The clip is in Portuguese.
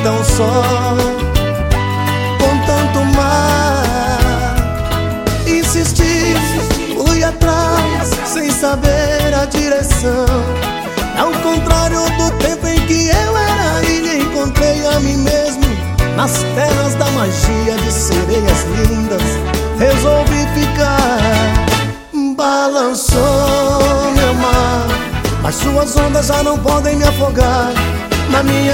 tão só, com tanto mar. Insisti, fui atrás, sem saber a direção. Ao contrário do tempo em que eu era ilha, encontrei a mim mesmo nas terras da magia de sereias lindas. Resolvi ficar. Balançou meu mar, mas suas ondas já não podem me afogar. Na minha